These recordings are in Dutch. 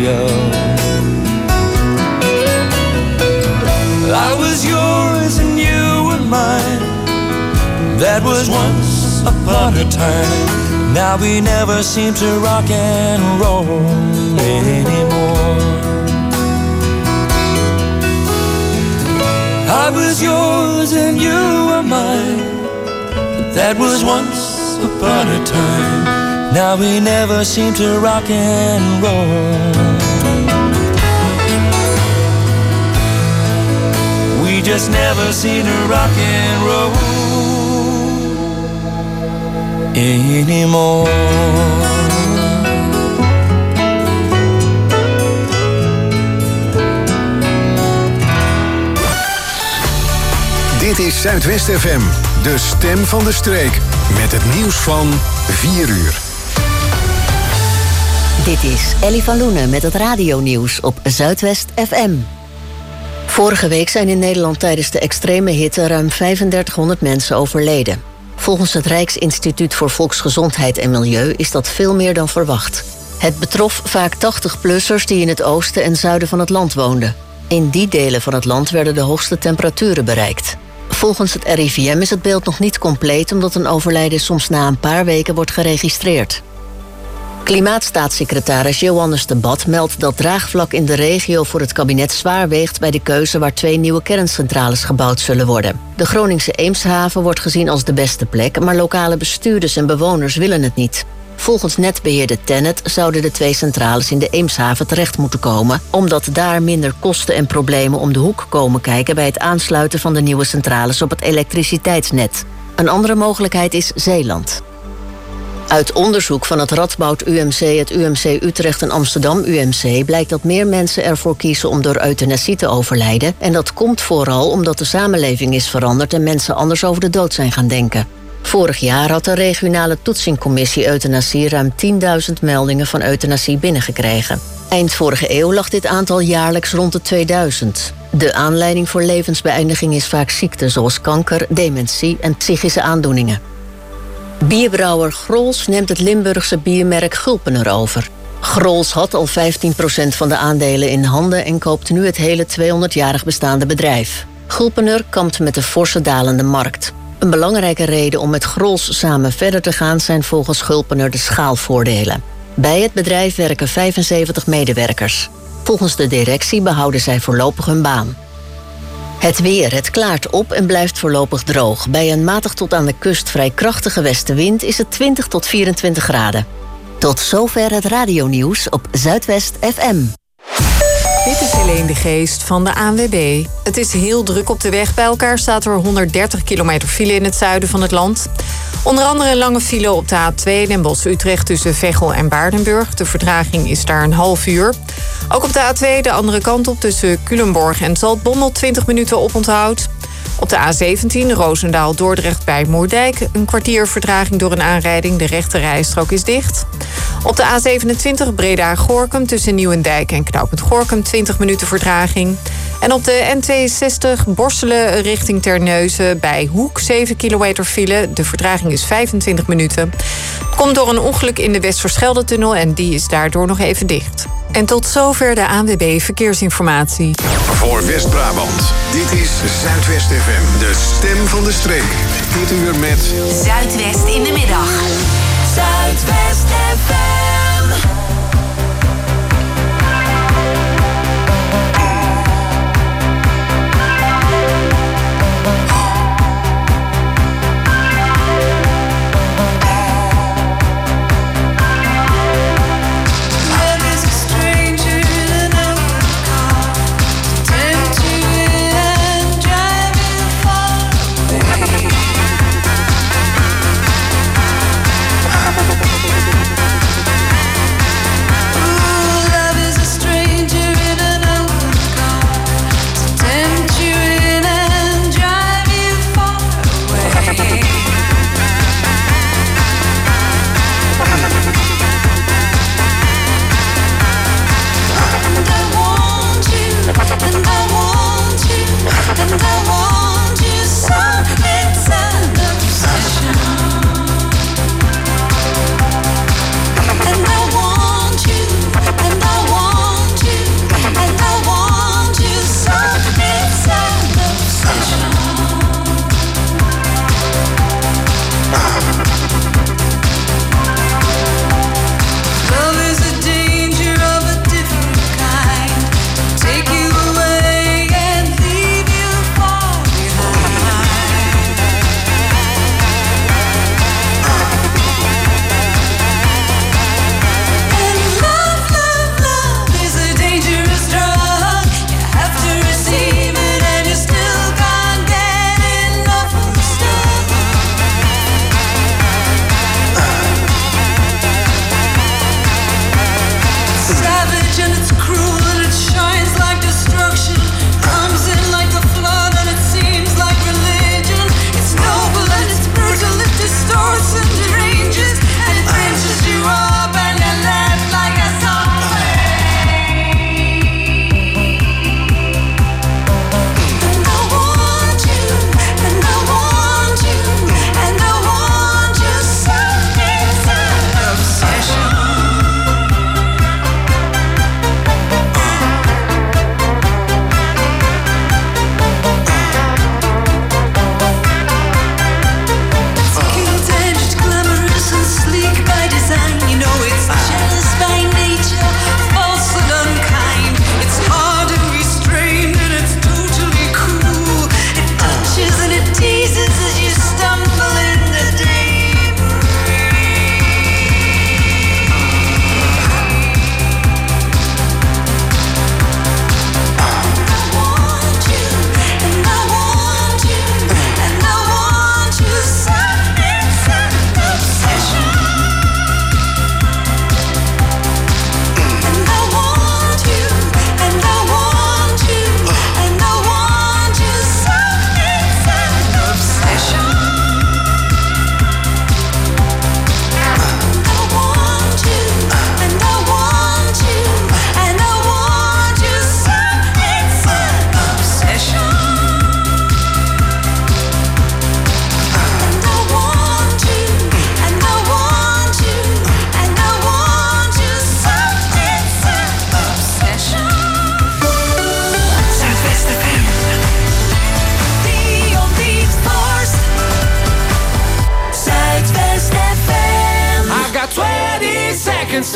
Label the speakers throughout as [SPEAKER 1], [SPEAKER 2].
[SPEAKER 1] radio. I was yours and you were mine. That was once upon a time. Now we never seem to rock and roll anymore. I was yours and you were mine. That was once upon a time. Now we never seem to rock and roll. We just never seem to rock and roll anymore.
[SPEAKER 2] Dit is Zuidwest FM, de stem van de streek. Met het nieuws van 4 uur.
[SPEAKER 3] Dit is Ellie van Loenen met het radionieuws op Zuidwest FM. Vorige week zijn in Nederland tijdens de extreme hitte ruim 3500 mensen overleden. Volgens het Rijksinstituut voor Volksgezondheid en Milieu is dat veel meer dan verwacht. Het betrof vaak 80-plussers die in het oosten en zuiden van het land woonden. In die delen van het land werden de hoogste temperaturen bereikt. Volgens het RIVM is het beeld nog niet compleet, omdat een overlijden soms na een paar weken wordt geregistreerd. Klimaatstaatssecretaris Johannes de Bat meldt dat draagvlak in de regio voor het kabinet zwaar weegt bij de keuze waar 2 nieuwe kerncentrales gebouwd zullen worden. De Groningse Eemshaven wordt gezien als de beste plek, maar lokale bestuurders en bewoners willen het niet. Volgens netbeheerder TenneT zouden de 2 centrales in de Eemshaven terecht moeten komen, omdat daar minder kosten en problemen om de hoek komen kijken bij het aansluiten van de nieuwe centrales op het elektriciteitsnet. Een andere mogelijkheid is Zeeland. Uit onderzoek van het Radboud UMC, het UMC Utrecht en Amsterdam UMC blijkt dat meer mensen ervoor kiezen om door euthanasie te overlijden. En dat komt vooral omdat de samenleving is veranderd en mensen anders over de dood zijn gaan denken. Vorig jaar had de regionale toetsingcommissie euthanasie ruim 10.000 meldingen van euthanasie binnengekregen. Eind vorige eeuw lag dit aantal jaarlijks rond de 2000. De aanleiding voor levensbeëindiging is vaak ziekte zoals kanker, dementie en psychische aandoeningen. Bierbrouwer Grolsch neemt het Limburgse biermerk Gulpener over. Grolsch had al 15% van de aandelen in handen en koopt nu het hele 200-jarig bestaande bedrijf. Gulpener kampt met de forse dalende markt. Een belangrijke reden om met Grolsch samen verder te gaan zijn volgens Gulpener de schaalvoordelen. Bij het bedrijf werken 75 medewerkers. Volgens de directie behouden zij voorlopig hun baan. Het weer, het klaart op en blijft voorlopig droog. Bij een matig tot aan de kust vrij krachtige westenwind is het 20 tot 24 graden. Tot zover het radionieuws op Zuidwest FM.
[SPEAKER 4] Dit is Helene de Geest van de ANWB. Het is heel druk op de weg. Bij elkaar staat er 130 kilometer file in het zuiden van het land. Onder andere een lange file op de A2 Den Bosch-Utrecht tussen Veghel en Baardenburg. De vertraging is daar een half uur. Ook op de A2 de andere kant op tussen Culemborg en Zaltbommel 20 minuten oponthoud. Op de A17 Roosendaal-Dordrecht bij Moerdijk. Een kwartier vertraging door een aanrijding. De rechte rijstrook is dicht. Op de A27 Breda-Gorinchem tussen Nieuwendijk en Knooppunt Gorinchem 20 minuten vertraging. En op de N62 Borselen richting Terneuzen bij Hoek 7 kilometer file. De vertraging is 25 minuten. Het komt door een ongeluk in de Westverschelde-tunnel en die is daardoor nog even dicht. En tot zover de ANWB Verkeersinformatie.
[SPEAKER 2] Voor West-Brabant, dit is Zuidwest FM, de stem van de streek. Dit uur met
[SPEAKER 5] Zuidwest in de middag. Zuidwest FM.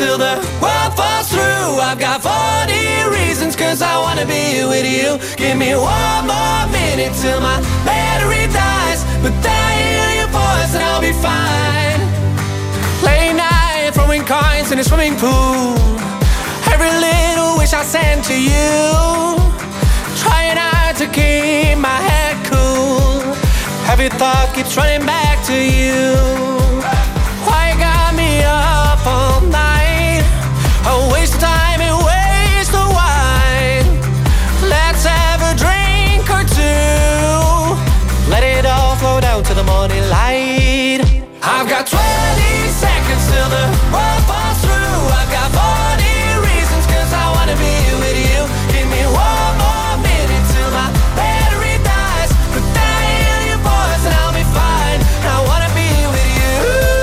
[SPEAKER 1] till the world falls through. I've got 40 reasons, cause I wanna be with you. Give me one more minute till my battery dies, but then I hear your voice and I'll be fine. Late night, throwing coins in a swimming pool. Every little wish I send to you. Trying hard to keep my head cool. Every thought keeps running back to you. Why you got me up all night? A waste of time and waste of wine. Let's have a drink or two. Let it all flow down to the morning light. I've got 20 seconds till the world falls through. I've got 40 reasons, cause I wanna be with you. Give me one more minute till my battery dies, but then I hear your voice and I'll be fine. I wanna be with you.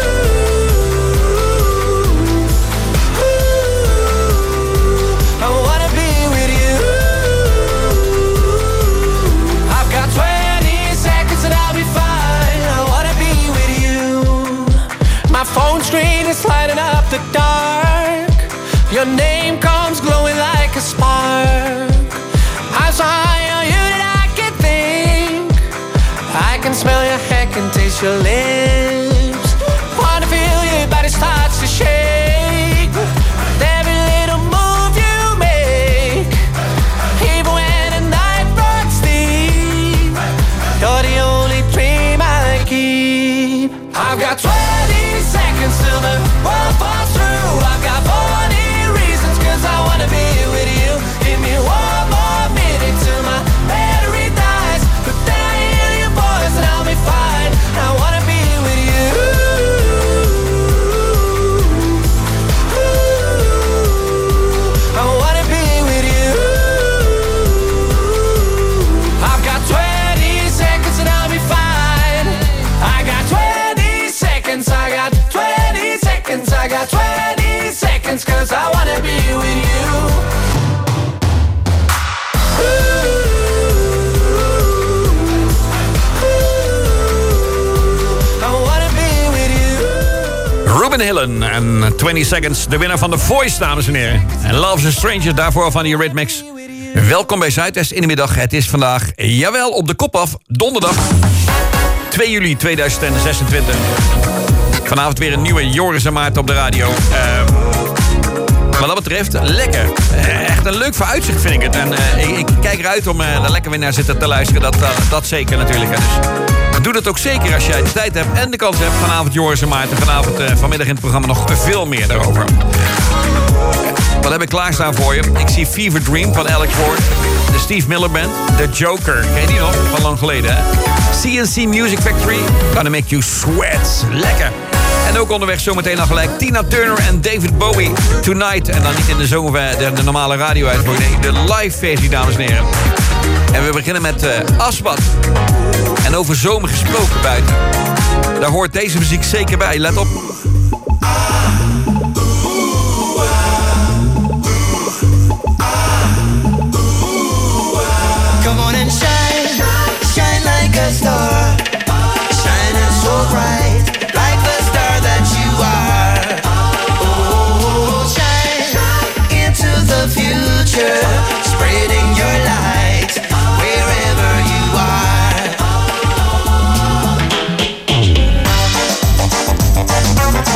[SPEAKER 1] I wanna be with you. I've got 20 seconds and I'll be fine. I wanna be with you. My phone screen is lighting up the dark. Your name comes glowing like a spark. I'm so high on you that I can think. I can smell your hair, can taste your lips. Wanna feel your body starts to shake. Every little move you make, even when the night runs deep, you're the only dream I keep. I've got 20 seconds till the world falls through. I've got 40 reasons, cause I wanna be with you. Give me one more minute till my battery dies, but then I hear your voice and I'll be fine. I wanna be with you. I wanna be with you. I've got 20 seconds and I'll be fine. I got 20 seconds, I got 20 seconds, I got 20 seconds, cause I wanna be with you. I wanna be with you.
[SPEAKER 6] Ruben Hillen en 20 Seconds, de winnaar van The Voice, dames en heren. En Love's a Stranger, daarvoor van die Eurythmics. Welkom bij Zuidwest in de middag. Het is vandaag, jawel, op de kop af, donderdag 2 juli 2026. Vanavond weer een nieuwe Joris en Maarten op de radio. Wat dat betreft, lekker. Echt een leuk vooruitzicht vind ik het. En ik kijk eruit om er lekker weer naar zitten te luisteren. Dat zeker natuurlijk. Dus doe dat ook zeker als jij de tijd hebt en de kans hebt. Vanavond Joris en Maarten. Vanmiddag in het programma nog veel meer daarover. Wat heb ik klaarstaan voor je? Ik zie Fever Dream van Alex Ford. De Steve Miller Band. The Joker. Ken je die nog? Van lang geleden, hè? CNC Music Factory. Gonna make you sweat. Lekker. En ook onderweg zometeen al gelijk Tina Turner en David Bowie. Tonight. En dan niet in de normale radio-uitvoering. Nee, de live versie, dames en heren. En we beginnen met Asbad. En over zomer gesproken buiten. Daar hoort deze muziek zeker bij. Let op.
[SPEAKER 7] Come on and shine, shine like a star, shining so bright, like the star that you are. Oh, shine into the future, spreading your light wherever you are.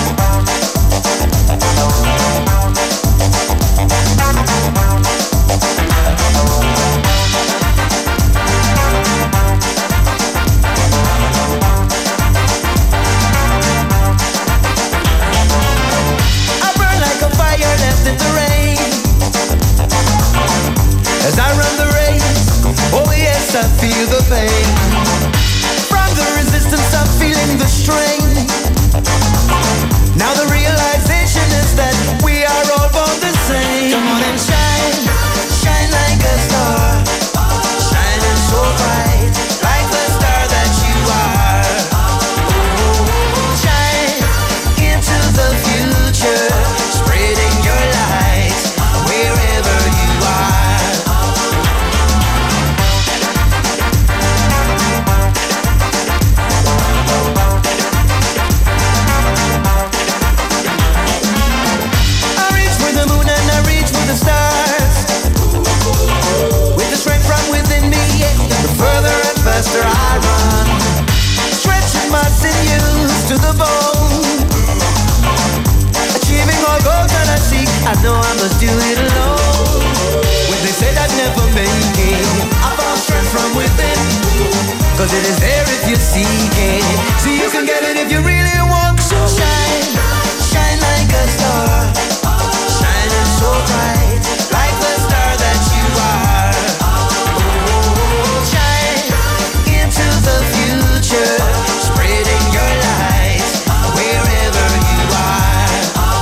[SPEAKER 7] 'cause it is there if you seek it. See, you can get it if you really want to. Shine, shine like a star, shining so bright, like the star that you are. Shine into the future, spreading your light wherever you are.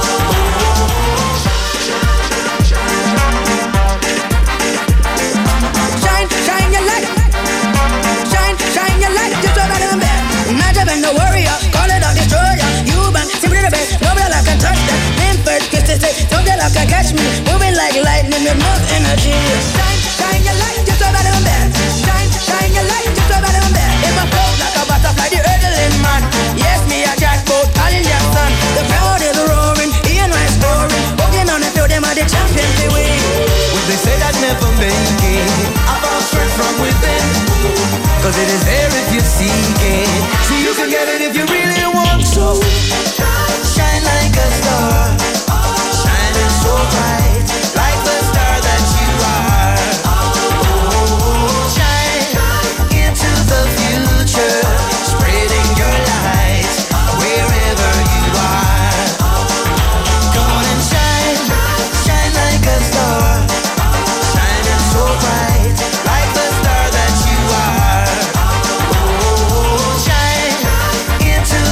[SPEAKER 8] Shine, shine your light. Shine your light, just over them there. Not even no warrior, call it a destroyer. You bang, simply the best, nobody like can touch that. Name first, kiss to say, don't they like can catch me. Moving like lightning with enough energy. Shine your light, just over them there. Shine your light, just over them there. If I float like a butterfly, the hurdling man. Yes, me a jackpot, calling Jackson. The crowd is roaring, Ian Rice scoring. Walking on the field, them are the champions they win.
[SPEAKER 7] Well, they say that never make it. I found strength from within, 'cause it is there if you seek it. See, you can get it if you really want to. Shine like a star, shining so bright, like the star that you are. Shine into the future, spreading your light wherever you are. Come on and shine, shine like a star, shining so bright, like the star that you are. Shine into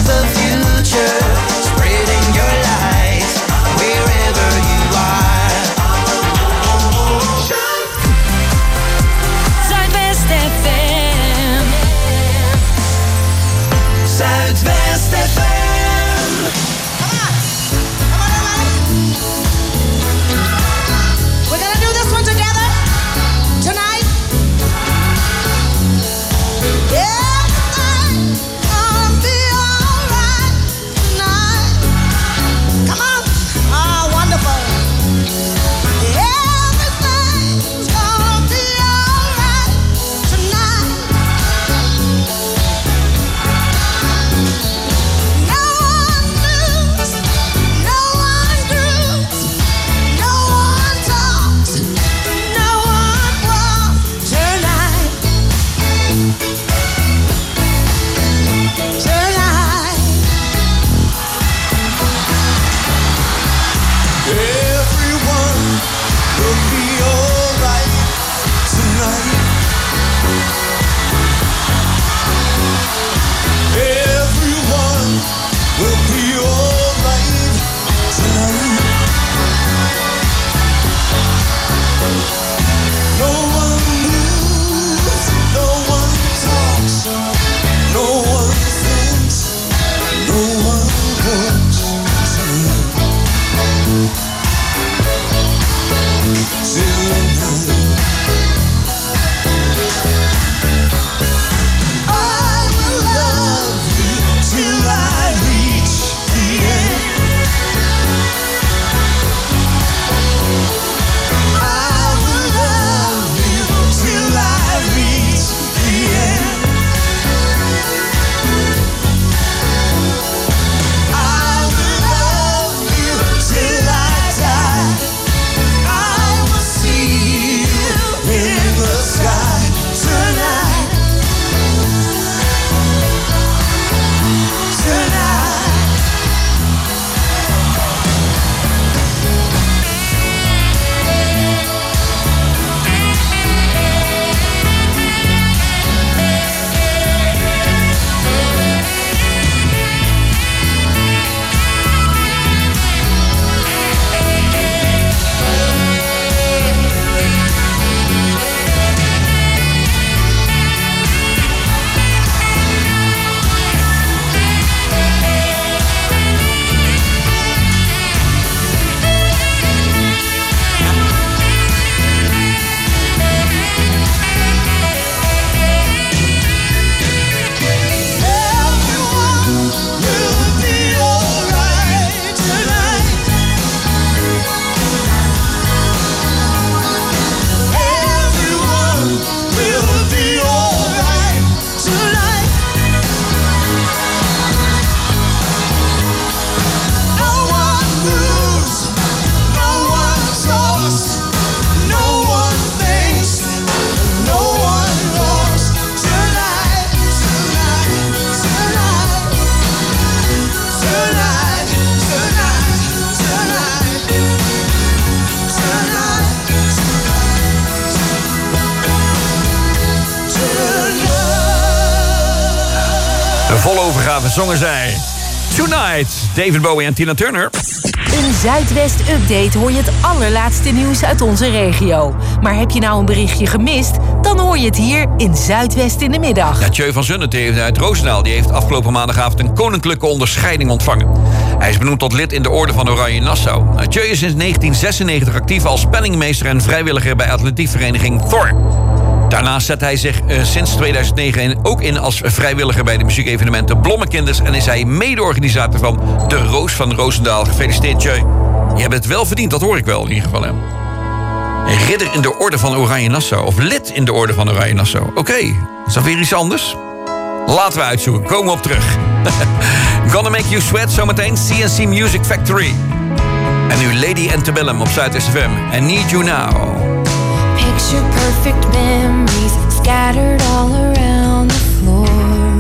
[SPEAKER 6] volle overgave zongen zij Tonight, David Bowie en Tina Turner.
[SPEAKER 9] Een Zuidwest-update hoor je het allerlaatste nieuws uit onze regio. Maar heb je nou een berichtje gemist? Dan hoor je het hier in Zuidwest in de middag.
[SPEAKER 6] Ja, Tjeu van Zunnen uit Roosendaal die heeft afgelopen maandagavond een koninklijke onderscheiding ontvangen. Hij is benoemd tot lid in de Orde van Oranje Nassau. Tjeu is sinds 1996 actief als penningmeester en vrijwilliger bij atletiekvereniging Thor. Daarnaast zet hij zich sinds 2009 ook in als vrijwilliger bij de muziekevenementen Blommekinders en is hij mede-organisator van de Roos van Roosendaal. Gefeliciteerd, Tjeu. Je hebt het wel verdiend, dat hoor ik wel in ieder geval. Hè? Ridder in de Orde van Oranje Nassau, of lid in de Orde van Oranje Nassau. Oké, is dat weer iets anders? Laten we uitzoeken, komen we op terug. Gonna Make You Sweat, zometeen CNC Music Factory. En nu Lady Antebellum op Zuidwest FM. And Need You Now.
[SPEAKER 10] Picture perfect memories scattered all around the floor.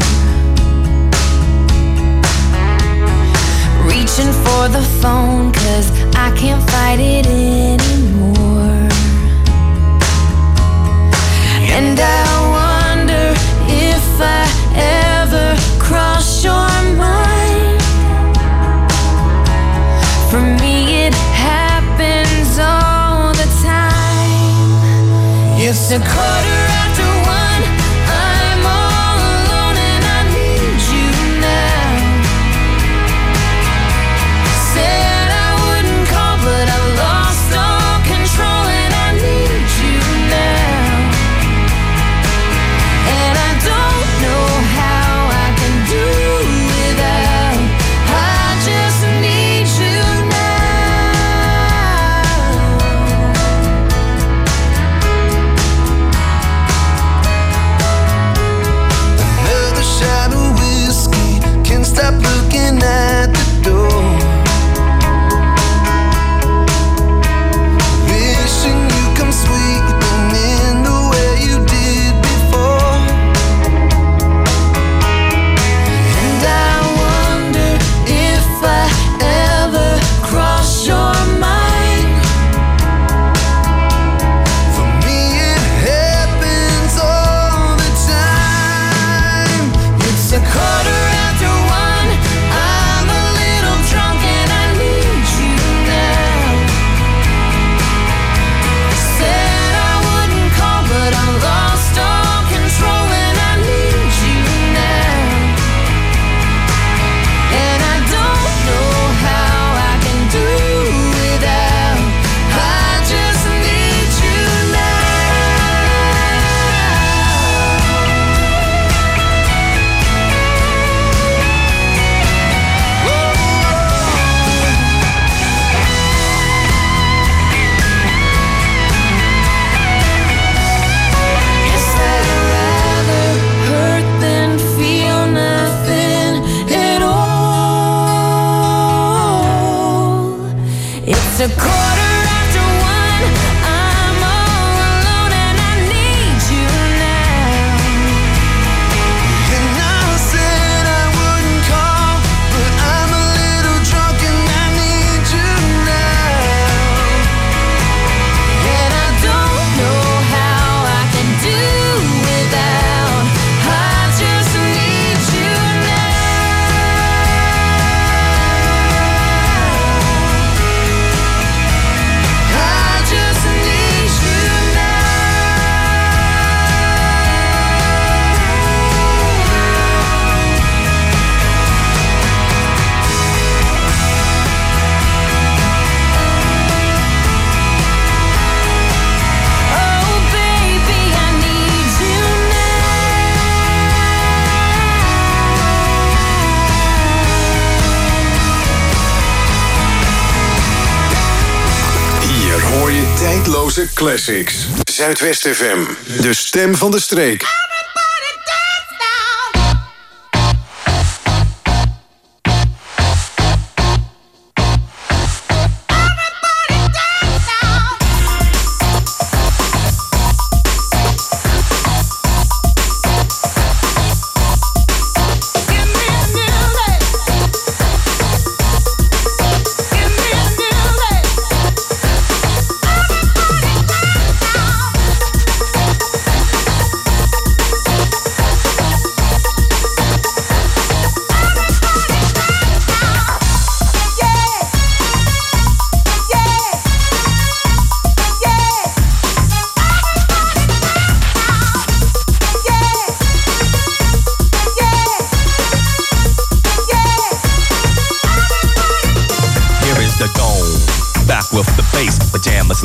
[SPEAKER 10] Reaching for the phone 'cause I can't fight it anymore. And I wonder if I ever cross your mind. For me it happens all the time. It's a quarter after one. I'm all alone and I need you now. Said I wouldn't call, but I lost all control and I need you now. And I don't know how I can do without. I just need you now.
[SPEAKER 7] Another shot of whiskey, can't stop looking at the door. Wishing you come sweeping in the way you did before.
[SPEAKER 10] And I wonder if I ever cross your mind.
[SPEAKER 7] For me it happens all the time.
[SPEAKER 10] It's a quarter after one. I'm a little drunk and I need you now. Said I wouldn't call, but I lost all control and I need you now. And I don't know how I can do without. I just need you Guess I'd rather hurt than feel nothing at all. It's a quarter after one. I'm all alone and I need you now.
[SPEAKER 7] And I said I wouldn't call, but I'm a little drunk and I need you now.
[SPEAKER 10] And I don't know how I can do without. I just need you now. I just need you now. Oh baby, I need you
[SPEAKER 2] Hier hoor je tijdloze classics. Zuidwest FM, de stem van de streek.
[SPEAKER 10] now.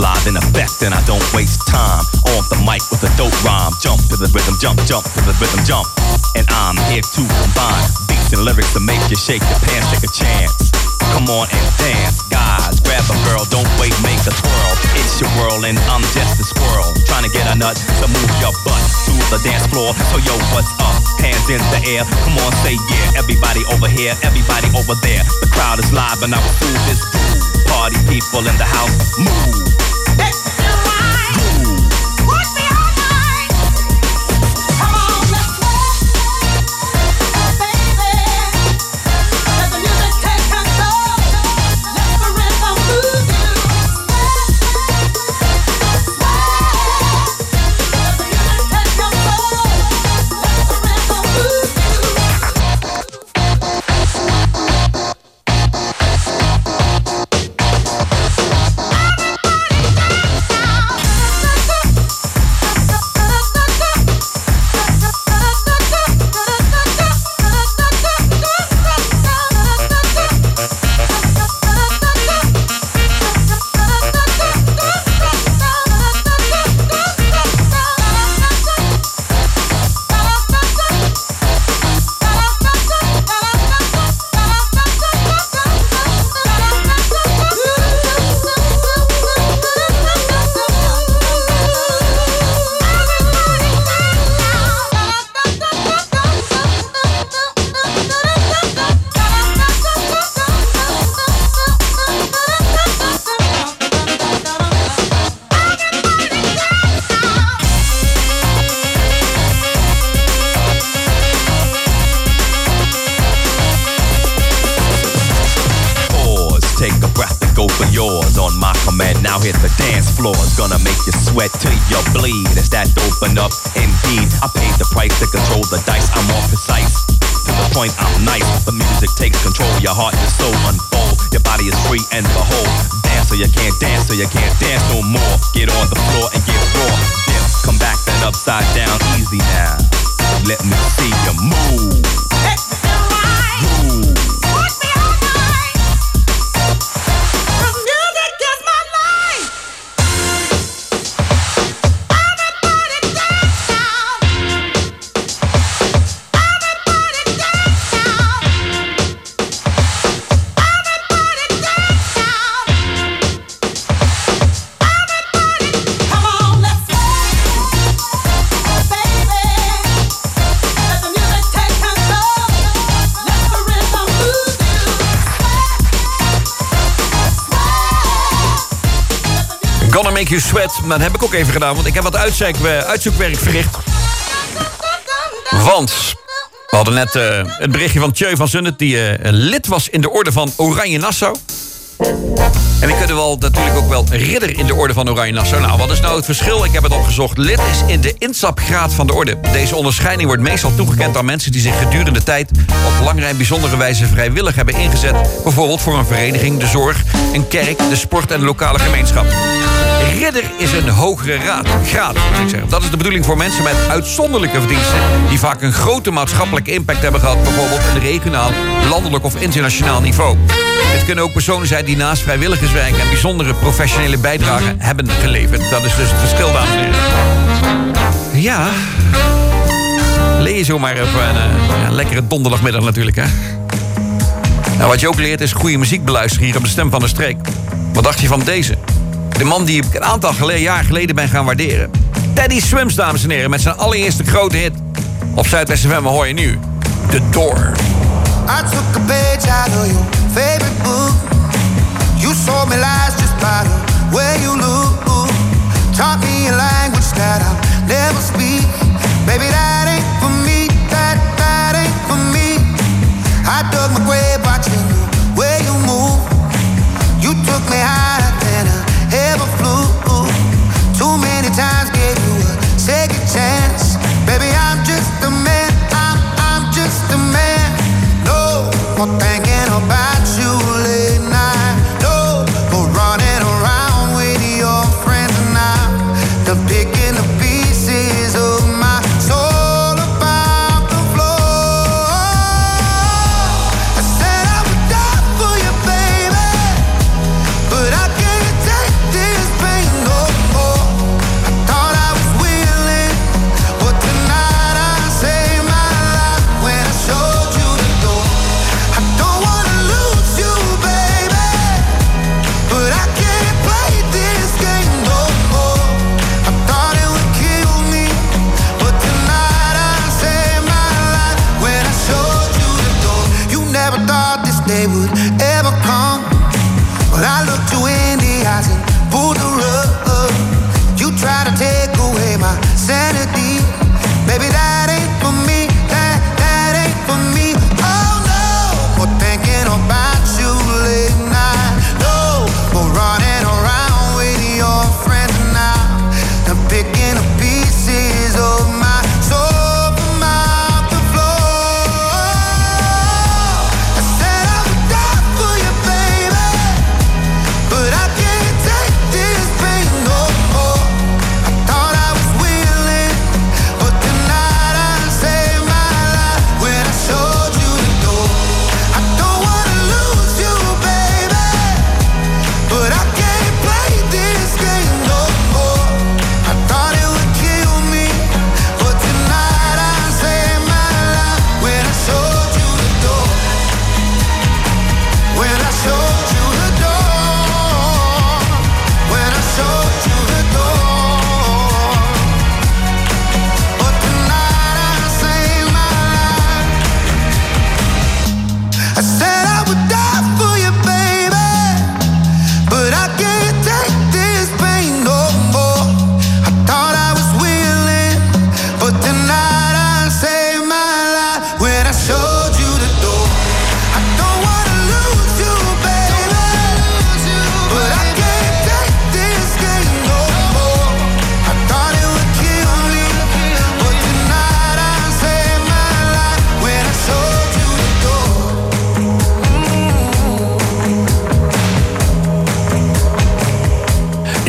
[SPEAKER 11] live in effect, and I don't waste time. On the mic with a dope rhyme. Jump to the rhythm, jump to the rhythm, jump. And I'm here to combine beats and lyrics to make you shake your pants, take a chance. Come on and dance, guys. Grab a girl, don't wait, make a twirl. It's your world and I'm just a squirrel. Trying to get a nut to move your butt to the dance floor. So yo, what's up? Hands in the air. Come on, say yeah. Everybody over here, everybody over there. The crowd is live and I will do this groove. Party people in the house, move. Gonna make you sweat till you bleed. Is that open up? Indeed, I paid the price to control the dice. I'm more precise. To the point, I'm nice. The music takes control. Your heart and soul unfold. Your body is free and behold. Dance so you can't dance, so you can't dance no more. Get on the floor and get raw. Dip, come back then upside down. Easy now. Let me see you move. Move.
[SPEAKER 6] Gonna Make You Sweat. Maar dat heb ik ook even gedaan, want ik heb wat uitzoekwerk verricht. Want we hadden net het berichtje van Tjeu van Zundet, die lid was in de orde van Oranje Nassau. En ik kunnen wel natuurlijk ook wel ridder in de orde van Oranje Nassau. Nou, wat is nou het verschil? Ik heb het opgezocht. Lid is in de instapgraad van de orde. Deze onderscheiding wordt meestal toegekend aan mensen die zich gedurende de tijd op langere en bijzondere wijze vrijwillig hebben ingezet. Bijvoorbeeld voor een vereniging, de zorg, een kerk, de sport en de lokale gemeenschap. Ridder is een hogere graad, moet ik zeggen. Dat is de bedoeling voor mensen met uitzonderlijke verdiensten die vaak een grote maatschappelijke impact hebben gehad, bijvoorbeeld op een regionaal, landelijk of internationaal niveau. Het kunnen ook personen zijn die naast vrijwilligerswerk en bijzondere professionele bijdragen hebben geleverd. Dat is dus het verschil, dames en heren. Ja, leer zo maar op een lekkere donderdagmiddag natuurlijk, hè. Nou, wat je ook leert is goede muziek beluisteren hier op de Stem van de Streek. Wat dacht je van deze? De man die ik een aantal jaar geleden ben gaan waarderen. Teddy Swims, dames en heren, met zijn allereerste grote hit. Op Zuidwest FM hoor je nu The Door.
[SPEAKER 12] I took a page out of your favorite book. You sold me lies just by the way you look. Taught me a language that I'll never speak. Baby, that ain't for me, that ain't for me. I dug my grave watching the way you move. You took me higher than I ever flew. Too many times gave you a second chance. Baby, I'm just a man, I'm just a man. No more thinking about you late night. No more running around with your friends now. The picking the pieces of my soul about the floor. I said I would die for you, baby, but I can't take this pain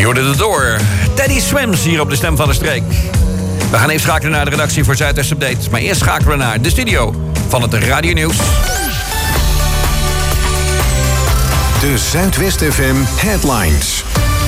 [SPEAKER 6] Je hoorde het door. Teddy Swims hier op de Stem van de Streek. We gaan even schakelen naar de redactie voor Zuidwest Update. Maar eerst schakelen we naar de studio van het Radio Nieuws.
[SPEAKER 2] De Zuidwest FM Headlines.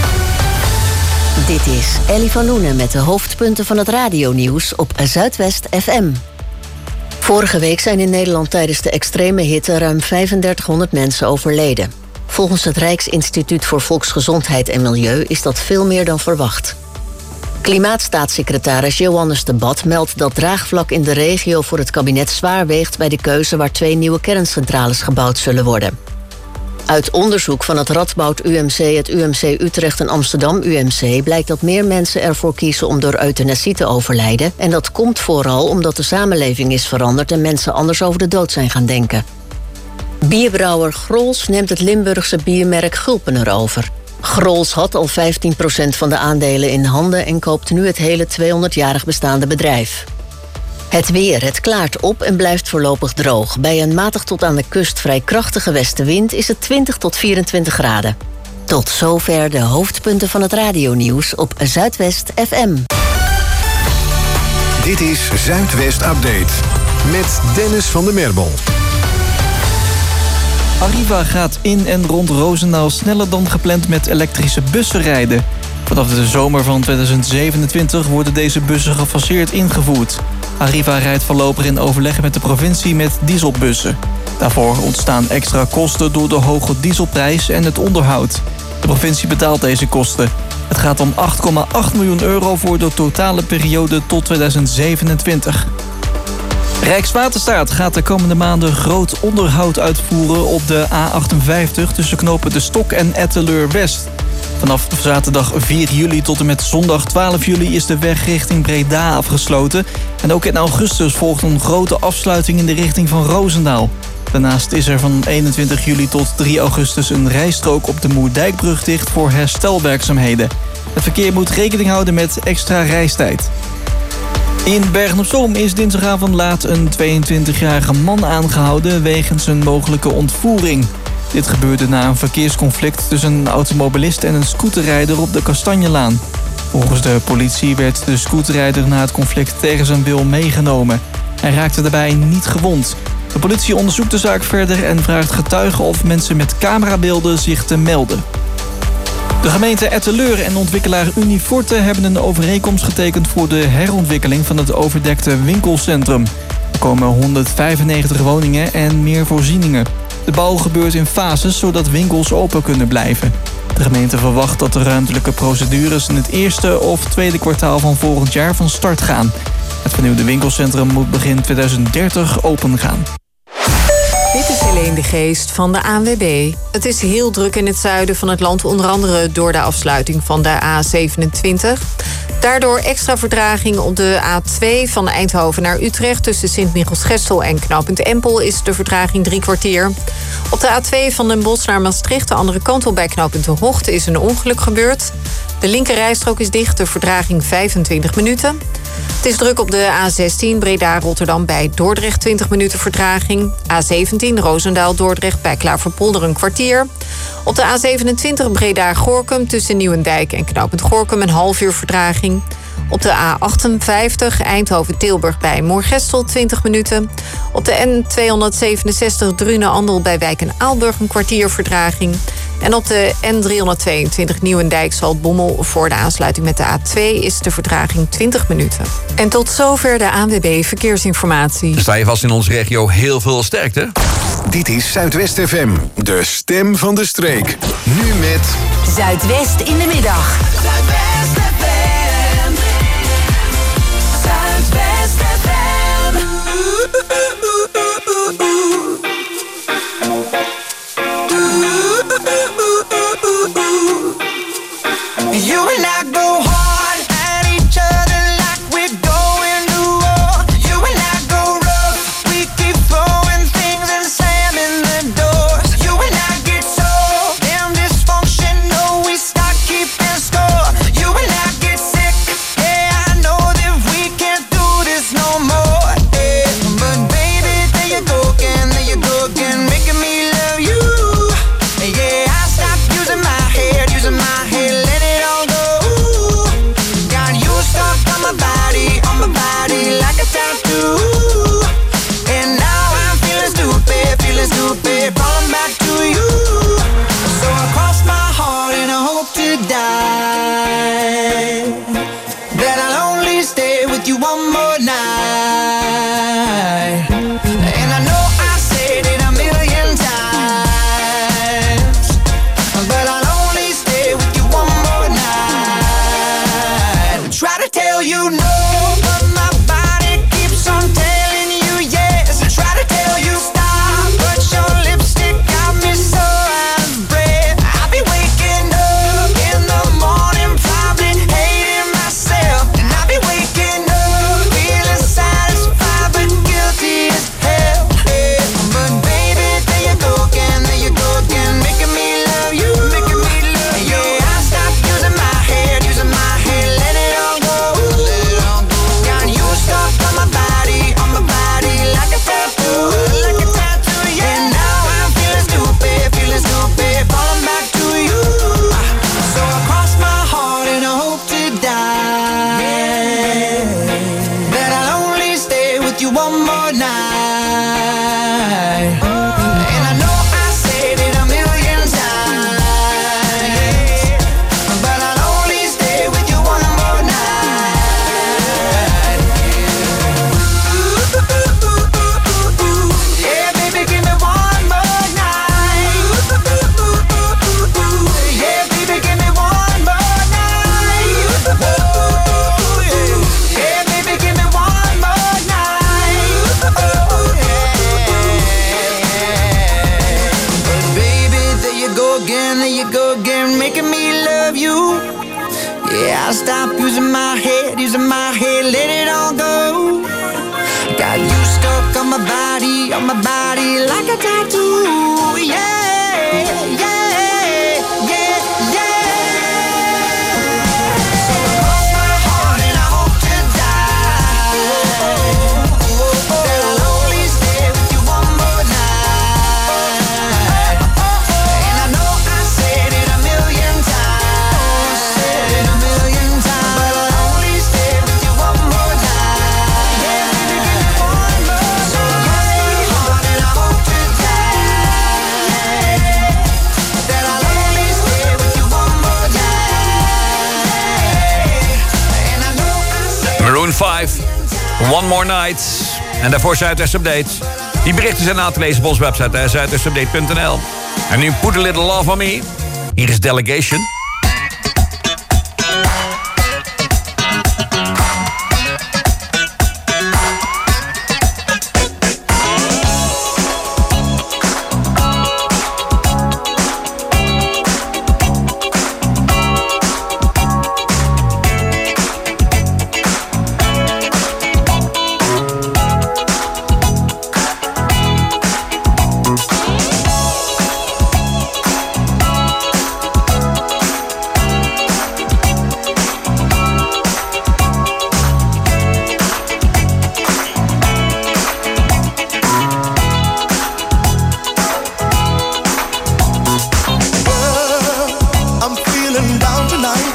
[SPEAKER 3] Dit is Ellie van Loenen met de hoofdpunten van het radionieuws op Zuidwest FM. Vorige week zijn in Nederland tijdens de extreme hitte ruim 3500 mensen overleden. Volgens het Rijksinstituut voor Volksgezondheid en Milieu is dat veel meer dan verwacht. Klimaatstaatssecretaris Johannes de Bat meldt dat draagvlak in de regio voor het kabinet zwaar weegt bij de keuze waar 2 nieuwe kerncentrales gebouwd zullen worden. Uit onderzoek van het Radboud UMC, het UMC Utrecht en Amsterdam UMC blijkt dat meer mensen ervoor kiezen om door euthanasie te overlijden. En dat komt vooral omdat de samenleving is veranderd en mensen anders over de dood zijn gaan denken. Bierbrouwer Grolsch neemt het Limburgse biermerk Gulpener over. Grolsch had al 15% van de aandelen in handen en koopt nu het hele 200-jarig bestaande bedrijf. Het weer. Het klaart op en blijft voorlopig droog. Bij een matig tot aan de kust vrij krachtige westenwind is het 20 tot 24 graden. Tot zover de hoofdpunten van het radionieuws op Zuidwest FM.
[SPEAKER 2] Dit is Zuidwest Update met Dennis van der Merbel.
[SPEAKER 13] Arriva gaat in en rond Roosendaal sneller dan gepland met elektrische bussen rijden. Vanaf de zomer van 2027 worden deze bussen gefaseerd ingevoerd. Arriva rijdt voorlopig in overleg met de provincie met dieselbussen. Daarvoor ontstaan extra kosten door de hoge dieselprijs en het onderhoud. De provincie betaalt deze kosten. Het gaat om 8,8 miljoen euro voor de totale periode tot 2027. Rijkswaterstaat gaat de komende maanden groot onderhoud uitvoeren op de A58 tussen knopen De Stok en Etteleur-West. Vanaf zaterdag 4 juli tot en met zondag 12 juli is de weg richting Breda afgesloten. En ook in augustus volgt een grote afsluiting in de richting van Roosendaal. Daarnaast is er van 21 juli tot 3 augustus een rijstrook op de Moerdijkbrug dicht voor herstelwerkzaamheden. Het verkeer moet rekening houden met extra reistijd. In Bergen-op-Zoom is dinsdagavond laat een 22-jarige man aangehouden wegens een mogelijke ontvoering. Dit gebeurde na een verkeersconflict tussen een automobilist en een scooterrijder op de Kastanjelaan. Volgens de politie werd de scooterrijder na het conflict tegen zijn wil meegenomen. Hij raakte daarbij niet gewond. De politie onderzoekt de zaak verder en vraagt getuigen of mensen met camerabeelden zich te melden. De gemeente Etteleur en ontwikkelaar Uniforte hebben een overeenkomst getekend voor de herontwikkeling van het overdekte winkelcentrum. Er komen 195 woningen en meer voorzieningen. De bouw gebeurt in fases, zodat winkels open kunnen blijven. De gemeente verwacht dat de ruimtelijke procedures in het eerste of tweede kwartaal van volgend jaar van start gaan. Het vernieuwde winkelcentrum moet begin 2030 open gaan.
[SPEAKER 4] Dit is Helene de Geest van de ANWB. Het is heel druk in het zuiden van het land, onder andere door de afsluiting van de A27. Daardoor extra vertraging op de A2 van Eindhoven naar Utrecht. Tussen Sint-Michiels-Gestel en knooppunt Empel is de vertraging 3 kwartier. Op de A2 van Den Bosch naar Maastricht, de andere kant op bij knooppunt De Hoogte, is een ongeluk gebeurd. De linkerrijstrook is dicht, de vertraging 25 minuten. Het is druk op de A16 Breda-Rotterdam bij Dordrecht, 20 minuten vertraging. A17 Roosendaal-Dordrecht bij Klaverpolder een kwartier. Op de A27 Breda-Gorinchem tussen Nieuwendijk en knooppunt Gorinchem een half uur vertraging. Op de A58 Eindhoven-Tilburg bij Moergestel 20 minuten. Op de N267 Drunen-Andel bij Wijk en Aalburg een kwartier vertraging. En op de N322 Nieuwendijk-Zaltbommel voor de aansluiting met de A2 is de vertraging 20 minuten. En tot zover de ANWB Verkeersinformatie.
[SPEAKER 6] Sta je vast in onze regio, heel veel sterkte.
[SPEAKER 2] Dit is Zuidwest FM, de stem van de streek. Nu met
[SPEAKER 5] Zuidwest in de middag. Zuidwest FM. Zuidwest FM.
[SPEAKER 7] You and I go hard at each other like we're going to war. You and I go rough, we keep throwing things and slamming the doors. You and I get so damn dysfunctional, we start keeping score. You and you no, but my body keeps on telling you yes. I try to tell you stop, but your lipstick got me so out of breath. I'll be waking up in the morning, probably hating myself, and I'll be waking up feeling satisfied but guilty as hell. Yeah. But baby, there you go again, making me love you, making me love you. Yeah, I stopped using my head, let it all go, let it all go. Got you stuck on my body like a tattoo, yeah. And now I'm feeling stupid, falling back to you. So I cross my heart and I hope to die, that I'll only stay with you one more night. And I know I said it a million times, but I'll only stay with you one more night. Yeah, baby, give me one more night. Yeah, baby, give me one more night. Oh, yeah, baby, give me one more night. Oh, yeah. But baby, there you go again, making me love you. Yeah, I'll stop using my head, let it all go. Got you stuck on my body like a tattoo. Yeah, yeah, yeah, yeah. So I cross my heart and I hope to die, that I'll only stay with you one more night. And I know I said it a million times, but I'll only stay with you one more night. Yeah, baby, give me one more. So I cross my heart and I hope to die, that I'll only stay with you one more night. And I know I said
[SPEAKER 6] Maroon 5, One More Night. En daarvoor Zuidwest Update. Die berichten zijn na te lezen op onze website, zuidwestupdate.nl. En nu Put a Little Love on Me. Hier is Delegation.
[SPEAKER 12] I'm feeling down tonight.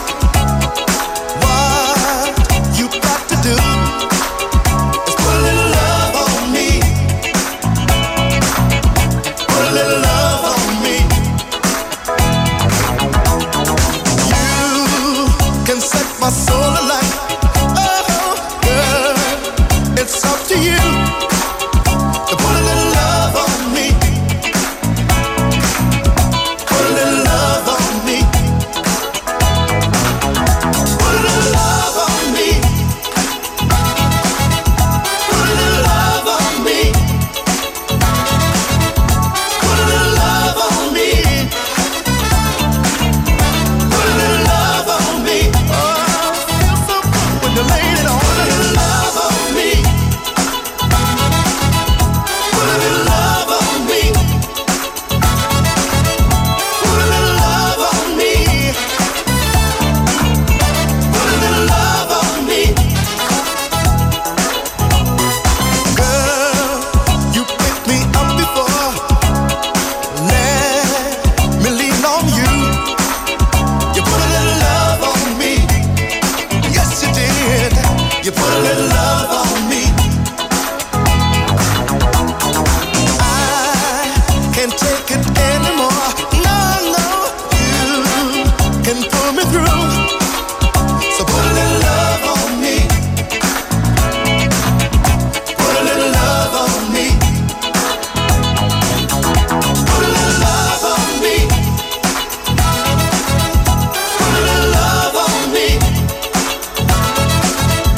[SPEAKER 12] What you got to do is put a little love on me. Put a little love on me. You can set my soul alight. Oh, girl, it's up to you to put a little love on me. Put a little love on me. Put a little love on me. Put a little love on me. Put a little love on me. Put a little love on me. Oh, feel so good when you lay it on. Put a little love on me. Put a little love on me. Put a little love on me. Put a little love on me. Girl, you picked me up before. Let me lean on you. You put a little love on me. Yes, you did. You put a little love on me. I can't take it anymore. No, no, you can pull me through. So put a little love on me. Put a little love on me. Put a little love on me. Put a little love on me.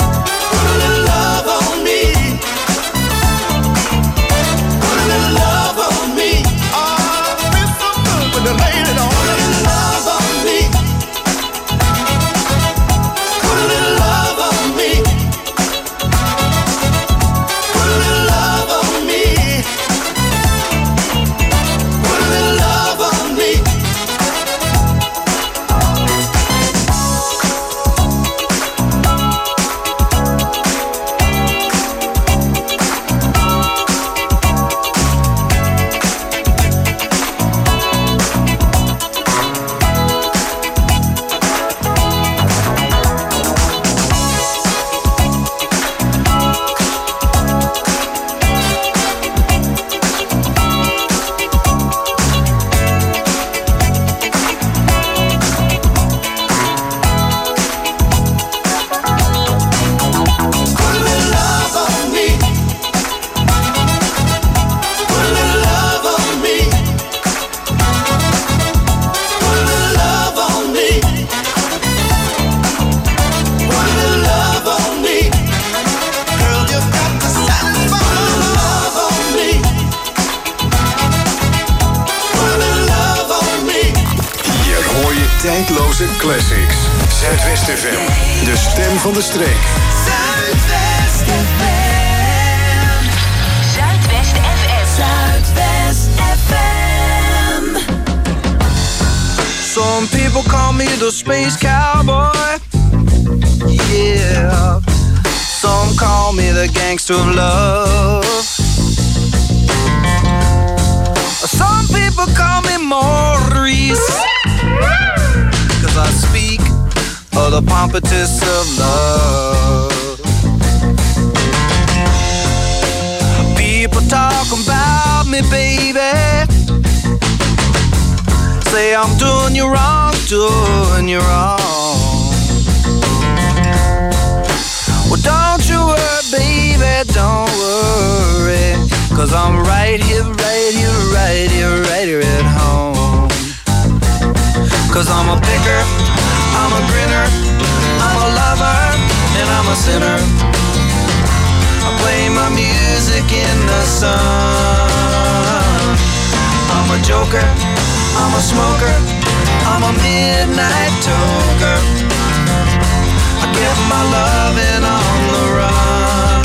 [SPEAKER 2] Classics. Zuidwest FM. De stem van de streek.
[SPEAKER 5] Zuidwest FM.
[SPEAKER 9] Zuidwest FM.
[SPEAKER 5] Zuidwest FM.
[SPEAKER 7] Some people call me the space cowboy. Yeah. Some call me the gangster of love. Some people call me Maurice, 'cause I speak of the pompatus of love. People talk about me, baby. Say I'm doing you wrong, doing you wrong. Well, don't you worry, baby, don't worry, 'cause I'm right here, right here, right here, right here at home. 'Cause I'm a picker, I'm a grinner, I'm a lover, and I'm a sinner. I play my music in the sun. I'm a joker, I'm a smoker, I'm a midnight toker. I get my loving on the run.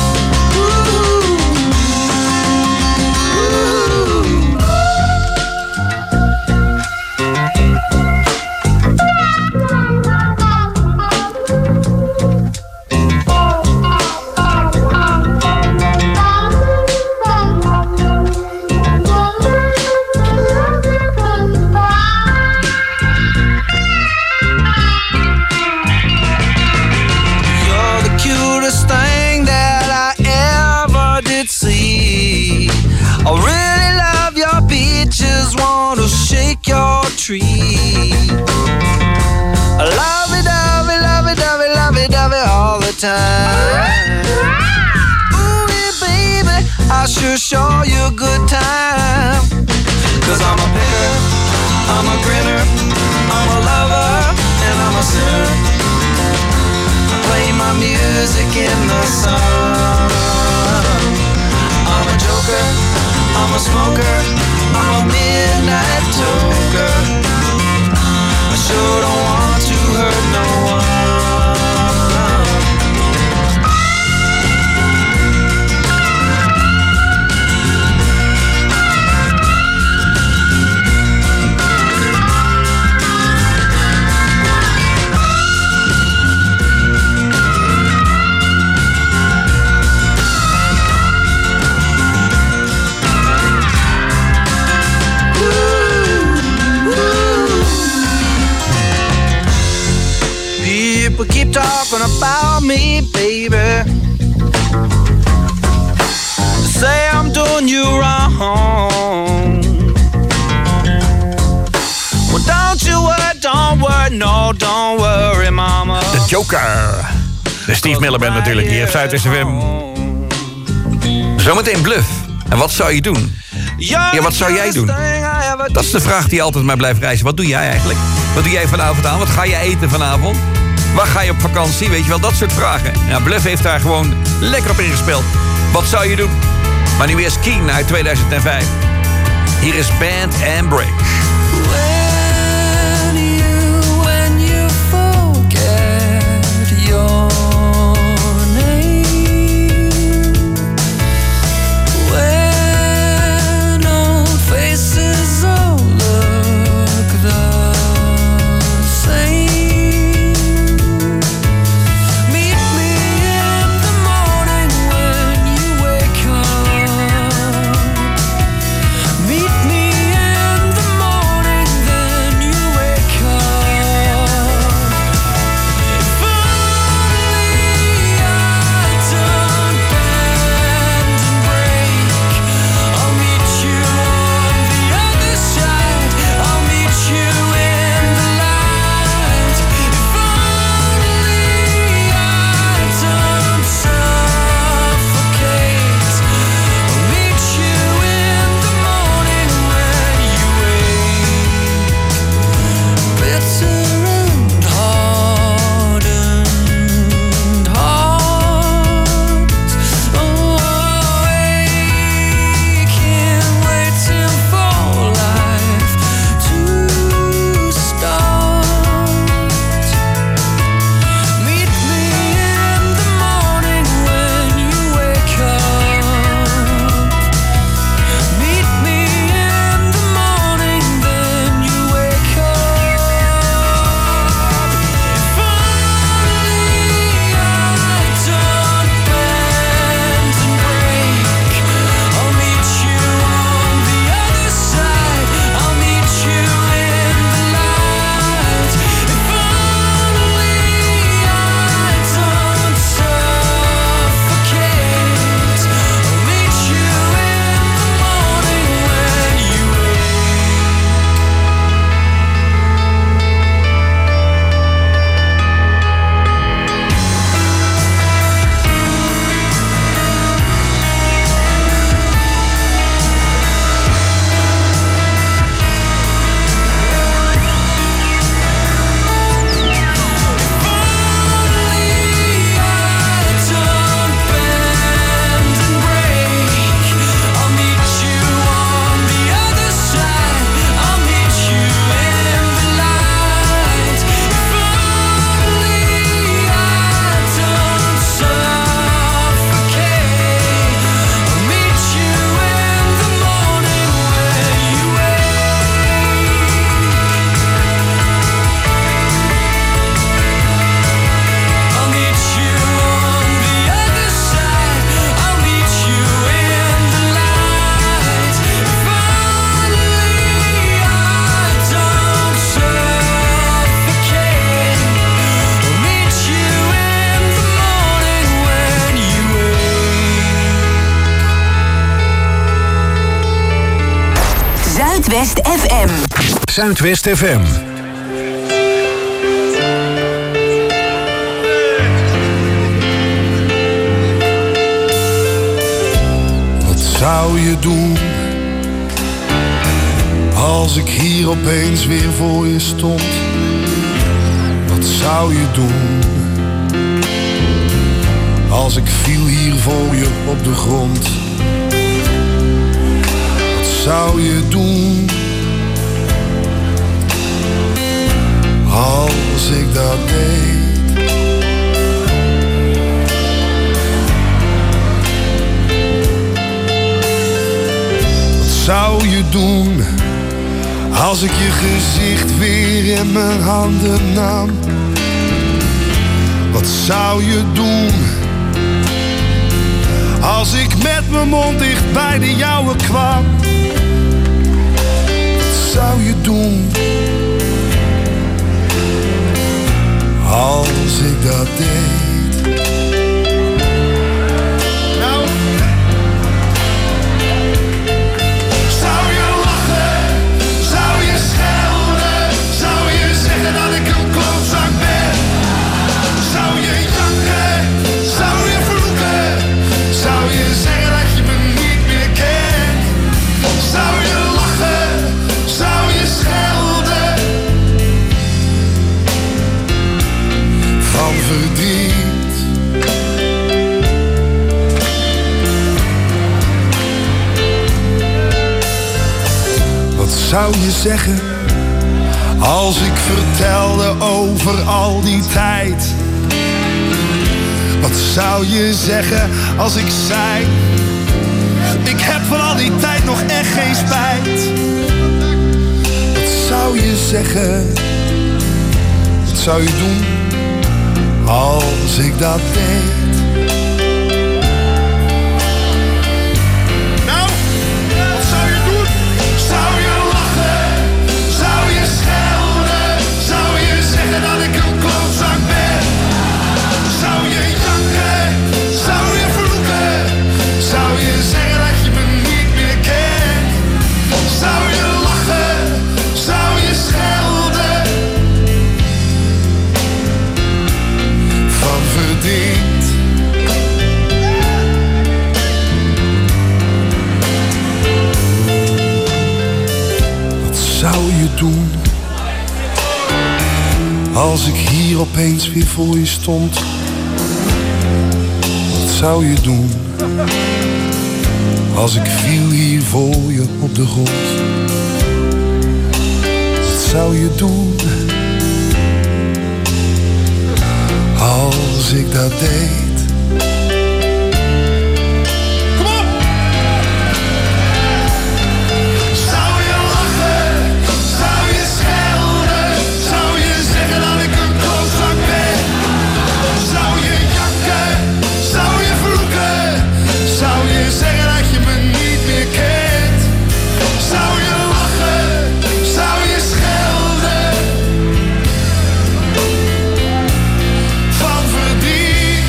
[SPEAKER 7] I really love your beaches, wanna shake your tree. I love it, love it, love it, love it, love it, love it all the time. Ooh, yeah, baby, I sure show you a good time. 'Cause I'm a picker, I'm a grinner, I'm a lover, and I'm a sinner. I play my music in the sun. I'm a joker, I'm a smoker, I'm a midnight toker. I sure don't want to hurt no one. People keep talking about me, baby. Say I'm doing you wrong. Well, don't worry, no, don't worry, mama.
[SPEAKER 6] De Joker. De Steve Miller Band natuurlijk, hier op Zuidwest FM. Zometeen Bluff. En wat zou je doen? Ja, wat zou jij doen? Dat is de vraag die altijd mij blijft reizen. Wat doe jij eigenlijk? Wat doe jij vanavond aan? Wat ga je eten vanavond? Waar ga je op vakantie? Weet je wel, dat soort vragen. Ja, Bluff heeft daar gewoon lekker op ingespeeld. Wat zou je doen? Maar nu eerst Keen uit 2005. Hier is Band and Break.
[SPEAKER 1] When you forget your name, when old faces all look the same, meet me in the morning when you wake up. Meet me in the morning.
[SPEAKER 9] Zuidwest FM.
[SPEAKER 2] Zuidwest FM.
[SPEAKER 14] Wat zou je doen als ik hier opeens weer voor je stond? Wat zou je doen als ik viel hier voor je op de grond? Wat zou je doen als ik dat deed? Wat zou je doen als ik je gezicht weer in mijn handen nam? Wat zou je doen als ik met mijn mond dicht bij de jouwe kwam? Wat zou je doen als ik dat deed? Nou, zou je lachen, zou je schelden, zou je zeggen dat ik een klootzak ben? Zou je janken, zou je vloeken, zou je zeggen dat je me niet meer kent? Zou je lachen, zou je schelden van verdriet? Wat zou je zeggen als ik vertelde over al die tijd? Wat zou je zeggen als ik zei: ik heb van al die tijd nog echt geen spijt? Wat zou je zeggen? Wat zou je doen als ik dat deed? Nou, wat zou je doen? Zou je lachen? Zou je schelden? Zou je zeggen dat ik een klootzak ben? Zou je janken? Zou je vloeken? Zou je zeggen dat je me niet meer kent? Zou je lachen? Zou je schelden van verdriet? Wat zou je doen als ik hier opeens weer voor je stond? Wat zou je doen als ik viel hier voor je op de grond? Wat zou je doen als ik dat deed? Kom op! Zou je lachen? Zou je schelden? Zou je zeggen dat ik een klootzak ben? Zou je janken? Zou je vloeken? Zou je zeggen dat je me niet meer kent? Zou je lachen? Zou je schelden van verdriet?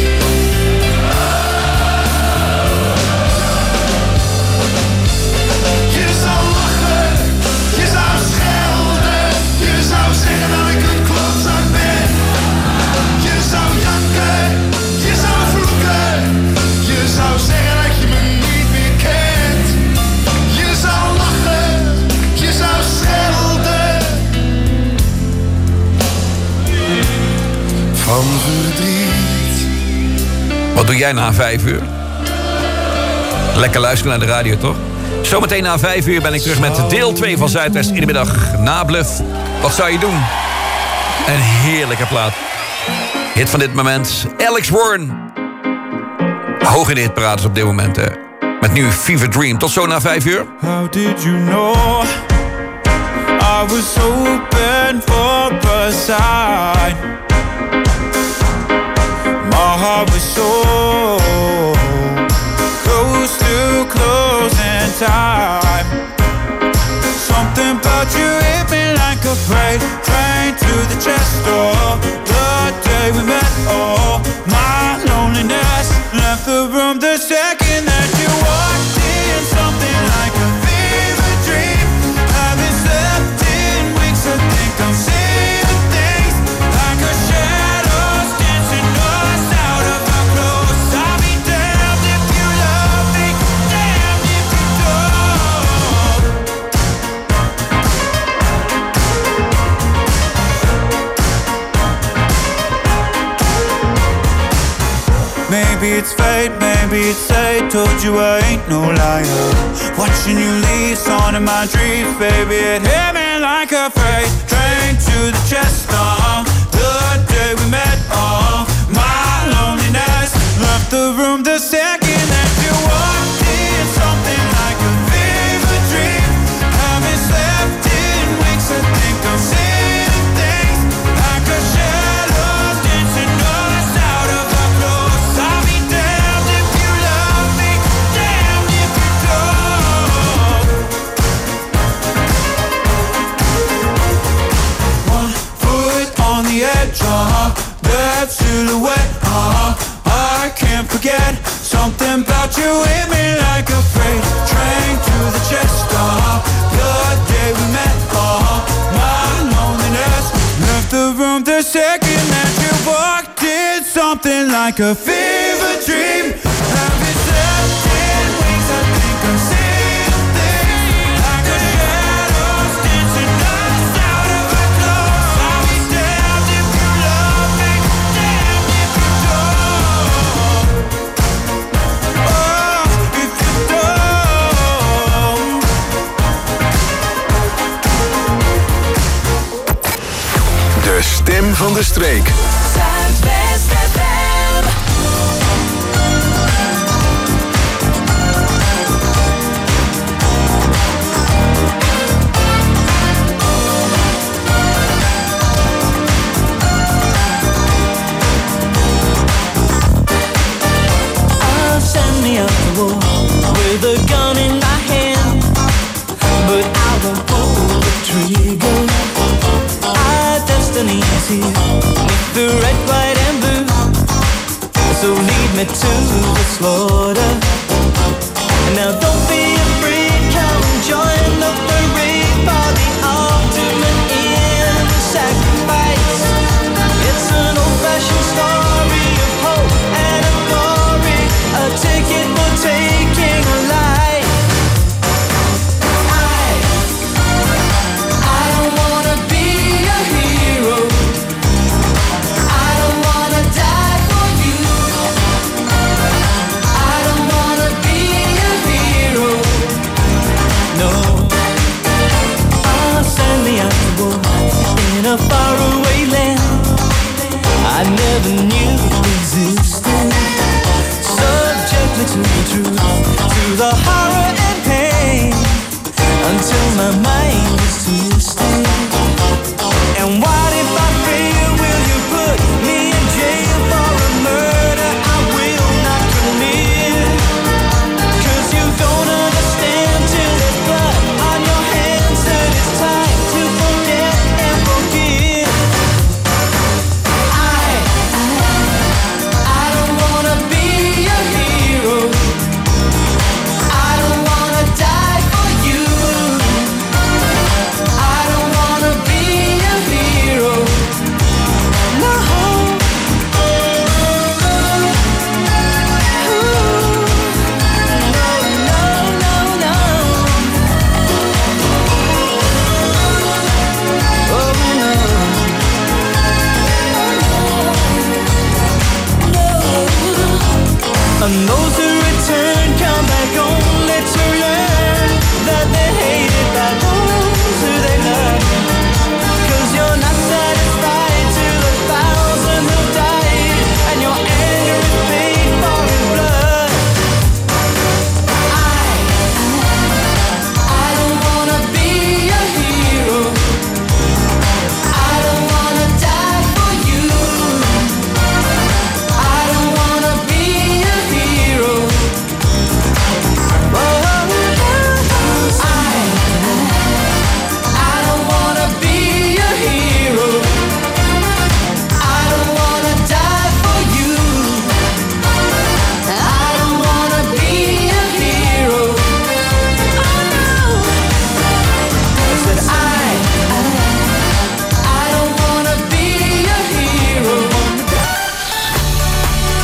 [SPEAKER 14] Je zou lachen, je zou schelden, je zou zeggen dat ik een klootzak ben. Je zou janken, je zou vloeken, je zou zeggen dat je me niet meer kent. Je zou lachen, je zou schelden van verdriet.
[SPEAKER 6] Wat doe jij na 5 uur? Lekker luisteren naar de radio, toch? Zometeen na 5 uur ben ik terug met deel 2 van Zuidwest in de middag. Na Bluff. Wat zou je doen? Een heerlijke plaat. Hit van dit moment. Alex Warren. Hoog in de hitparades op dit moment. Hè. Met nu Fever Dream. Tot zo na 5 uur.
[SPEAKER 15] How did you know I was open for a sign? My heart was so close to closing time. Something about you hit me like a freight train to the chest door. The day we met, oh, my loneliness left the room the second that you walked in. Something like a fever dream. Maybe it's fate, maybe it's fate. Told you I ain't no liar. Watching you leave, song in my dreams, baby. It hit me like a freight train to the chest. The day we met, my loneliness left the room the second that you walked in. Something like a fever dream. Haven't slept in weeks. I think I'm seeing things like a shadow dancing us out of our clothes. I'll be damned if you love me, damned if you don't. One foot on the edge, that silhouette, I can't forget. Something about you hit me like a freight train to the chest. The day we met, my loneliness left the room the second that you walked in. Something like a fever dream. Haven't slept in weeks. I think I'm seeing things like a shadows dancing us out of our clothes. I'll be damned if you love me, damned if you don't. Oh, if you don't.
[SPEAKER 2] De stem van de streek.
[SPEAKER 5] Zuidwest FM.
[SPEAKER 16] I'll send me up the war with a gun in my hand, but I won't pull the trigger. Our destiny is here with the red, white, and blue. So lead me to the slaughter. Now don't be afraid, come join the parade for the ultimate end of sacrifice. It's an old-fashioned story of hope and of glory, a ticket for taking a life.
[SPEAKER 5] I don't wanna be a hero. I don't wanna die for you. I don't wanna be a hero.
[SPEAKER 16] No, I'll send me out to war in a faraway land I never knew existed. Subject me to the truth, to the horror and pain, until my mind is twisted. And what if I fail? Will you put me in jail for a murder I will not commit? 'Cause you don't understand till there's blood on your hands that it's time to forget and forgive.
[SPEAKER 5] I don't wanna be a hero. I don't wanna die for you. I don't wanna be a hero. No.
[SPEAKER 16] And those who return